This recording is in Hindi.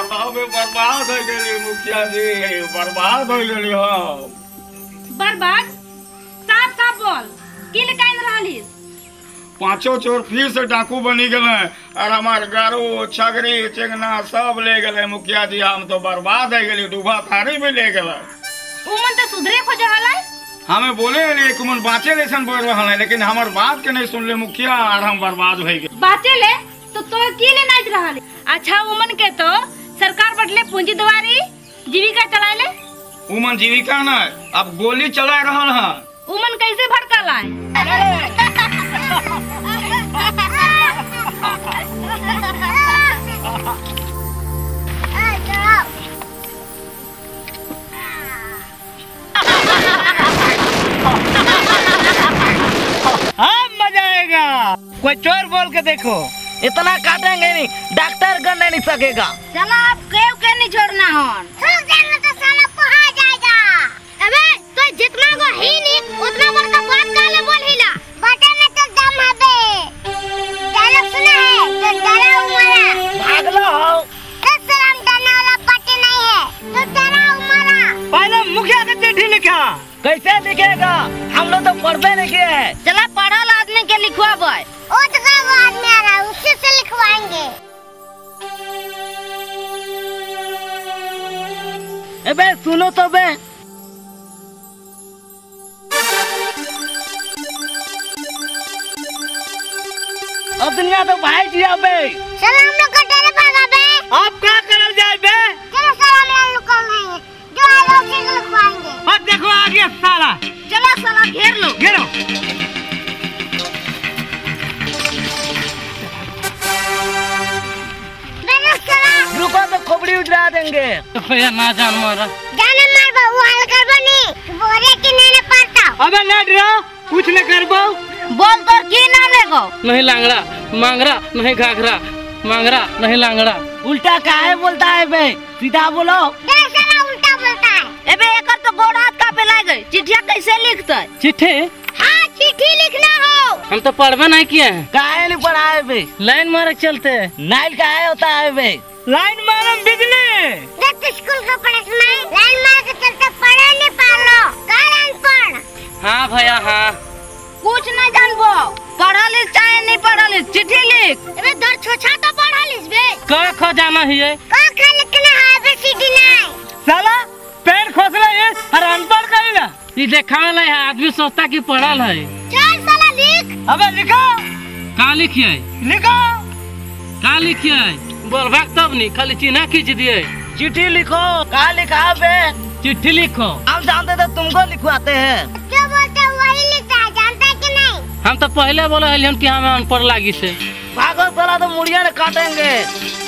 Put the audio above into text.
बर्बाद हो गई मुखिया जी, बर्बाद हो गई हम। बर्बाद? साफ साफ बोल, की लिखाई रहली? पांचों चोर फिर से डाकू बनी गए और हमार गारू छगरी चिंगना सब ले गए मुखिया जी। हम तो बर्बाद हो गए, डूबा थारी भी ले गए। उमन तो सुधरे खोज हला, हमें बोले रे कुमन बाँचे लेसन बोल रहा है, लेकिन हमार बात के नहीं सुन ले मुखिया और हम बर्बाद हो गए। बाचे ले तो की ले नाच रहा। अच्छा उमन के तो सरकार बदले पूंजी द्वारी जीविका चला ले। उमन जीविका न अब गोली चला रहा है। उमन कैसे भड़का लाए? मजा आएगा। कोई चोर बोल के देखो, इतना काटेंगे नहीं, डॉक्टर करने नहीं सकेगा। चला अब केव के नहीं छोड़ना हन। थूक देना तो साला पहा जाएगा। अबे तो जितना को ही नहीं उतना बड़का बात काले बोल हिला। बाटे में तो दम हबे। डायलॉग सुना है तो डरा उमरा। भाग लो। सलाम डरने वाला बाटे नहीं है तो डरा उमरा। पहले मुखिया ने चिट्ठी लिखा। कैसे लिखेगा? हम लोग तो पढ़ते नहीं किए हैं। चला पढ़ल आदमी के लिखवा बॉय। ओ तो वो आदमी आ रहा है, उससे से लिखवाएंगे। अबे सुनो तो बे। अब दुनिया तो भाई जी बे। चलो हम लोग को डरे भागा बे। आप क्या करल जाए बे? चलो साला मेरा लुकाओ नहीं है, जो आए उसी को लिखवाएंगे। और देखो आ गया साला। चलो साला घेर लो। घेरो। रुको तो खोपड़ी उजरा देंगे। तो ना जान मारा। जाने मार बाबू हाल कर बनी। बोरे की नहीं पड़ता। अबे ना डरो, कुछ न करबो। बोल तो की ना लेगो। नहीं लांगड़ा मांगरा, नहीं घाघरा मांगरा, नहीं लांगड़ा। उल्टा काहे बोलता है बे? सीधा बोलो। साला उल्टा बोलता है। एबे एकर तो गोड़ हाथ कांपे लागे। चिट्ठिया कैसे लिखता? चिट्ठी? हाँ चिट्ठी लिखना हो। हम तो पढ़वा नहीं किए हैं। काहे नहीं पढ़ा है बे? लाइन मारे चलते। नाइल काहे होता है बे? लाइन मारम बिजली। जब स्कूल का पढ़ाई लाइन मार के चलते पढ़े नहीं पालो। कारण पढ़। हाँ भैया हाँ। कुछ न जानबो, पढ़ा लिख चाहे नहीं पढ़ा लिख, चिट्ठी लिख। अबे दर छोछा तो पढ़ा लिख बे। का खो जाना है? का खा लिखना है बे सीधी नहीं। साला पेन खोसला है और अनपढ़ कहिला। ये देखा वाला है, आदमी सोचता कि पढ़ल है। चल साला लिख। अबे लिखो। का लिखिए? लिखो। का लिखिए? बोल भाग तब नहीं, खाली चिन्हा खींच दिए। चिट्ठी लिखो। का लिखा बे? चिट्ठी लिखो। हम जानते तो तुमको लिखवाते हैं। जो बोलते वही लिखता है, जानता है कि नहीं? हम तो पहले बोले हलियन कि हमें अनपढ़ लागी से। भागो साला तो मुड़िया ने काटेंगे।